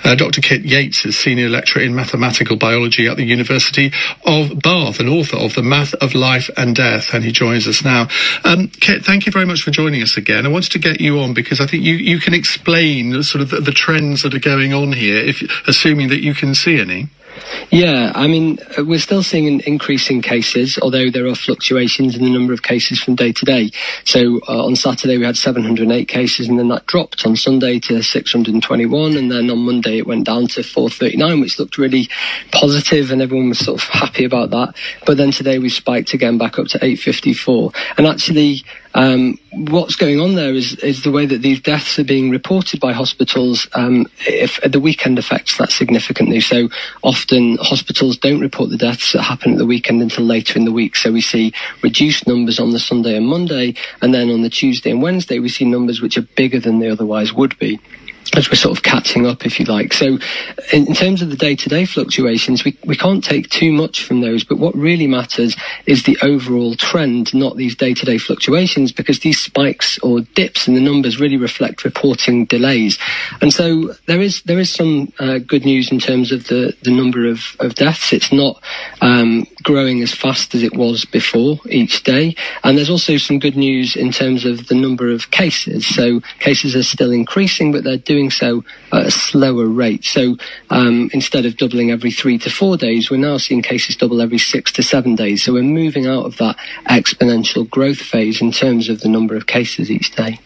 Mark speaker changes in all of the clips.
Speaker 1: Dr. Kit Yates is Senior Lecturer in Mathematical Biology at the University of Bath and author of The Math of Life and Death, and he joins us now. Kit, thank you very much for joining us again. I wanted to get you on because I think you can explain sort of the trends that are going on here, assuming that you can see any.
Speaker 2: Yeah, I mean, we're still seeing an increase in cases, although there are fluctuations in the number of cases from day to day. So on Saturday we had 708 cases, and then that dropped on Sunday to 621, and then on Monday it went down to 439, which looked really positive, and everyone was sort of happy about that. But then today we spiked again back up to 854. And actually, what's going on there is the way that these deaths are being reported by hospitals. If the weekend affects that significantly, so often hospitals don't report the deaths that happen at the weekend until later in the week. So we see reduced numbers on the Sunday and Monday, and then on the Tuesday and Wednesday we see numbers which are bigger than they otherwise would be, as we're sort of catching up, if you like. So in terms of the day-to-day fluctuations, we can't take too much from those, but what really matters is the overall trend, not these day-to-day fluctuations, because these spikes or dips in the numbers really reflect reporting delays. And so there is some good news in terms of the number of deaths. It's not growing as fast as it was before each day. And there's also some good news in terms of the number of cases. So cases are still increasing, but they're doing so at a slower rate. So instead of doubling every 3 to 4 days, we're now seeing cases double every 6 to 7 days. So we're moving out of that exponential growth phase in terms of the number of cases each day.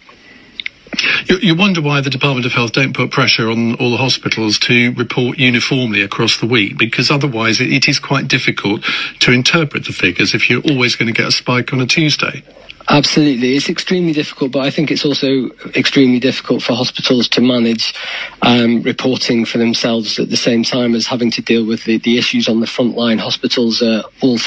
Speaker 1: You wonder why the Department of Health don't put pressure on all the hospitals to report uniformly across the week, because otherwise it is quite difficult to interpret the figures if you're always going to get a spike on a Tuesday.
Speaker 2: Absolutely. It's extremely difficult, but I think it's also extremely difficult for hospitals to manage reporting for themselves at the same time as having to deal with the issues on the front line. Hospitals are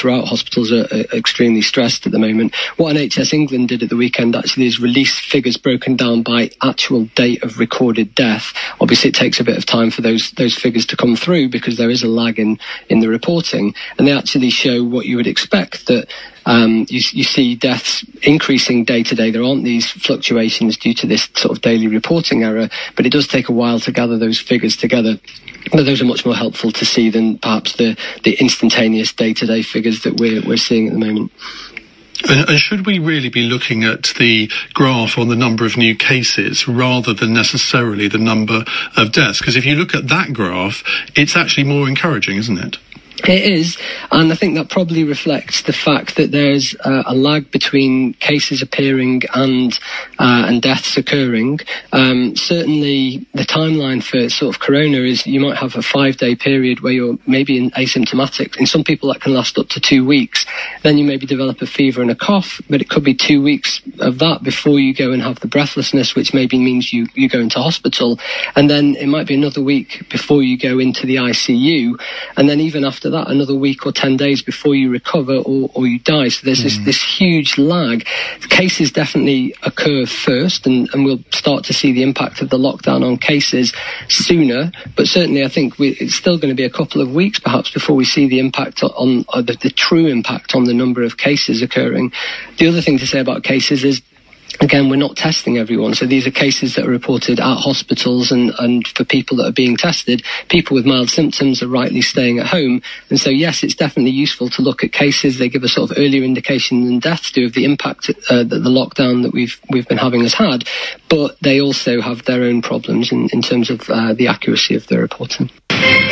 Speaker 2: extremely stressed at the moment. What NHS England did at the weekend actually is release figures broken down by actual date of recorded death. Obviously it takes a bit of time for those figures to come through because there is a lag in the reporting, and they actually show what you would expect, that you see deaths increasing day to day. There aren't these fluctuations due to this sort of daily reporting error, but it does take a while to gather those figures together. But those are much more helpful to see than perhaps the instantaneous day-to-day figures that we're seeing at the moment.
Speaker 1: And should we really be looking at the graph on the number of new cases rather than necessarily the number of deaths? Because if you look at that graph, it's actually more encouraging, isn't it?
Speaker 2: It is, and I think that probably reflects the fact that there's a lag between cases appearing and deaths occurring. Certainly, the timeline for sort of corona is you might have a 5-day period where you're maybe asymptomatic. In some people, that can last up to 2 weeks. Then you maybe develop a fever and a cough, but it could be 2 weeks of that before you go and have the breathlessness, which maybe means you go into hospital. And then it might be another week before you go into the ICU. And then even after that, another week or 10 days before you recover or you die. So there's this huge lag. Cases definitely occur first, and we'll start to see the impact of the lockdown on cases sooner. But certainly I think it's still going to be a couple of weeks perhaps before we see the impact on the true impact on the number of cases occurring. The other thing to say about cases is, again, we're not testing everyone. So these are cases that are reported at hospitals, and for people that are being tested, people with mild symptoms are rightly staying at home. And so, yes, it's definitely useful to look at cases. They give a sort of earlier indication than deaths do of the impact that the lockdown that we've been having has had. But they also have their own problems in terms of the accuracy of their reporting.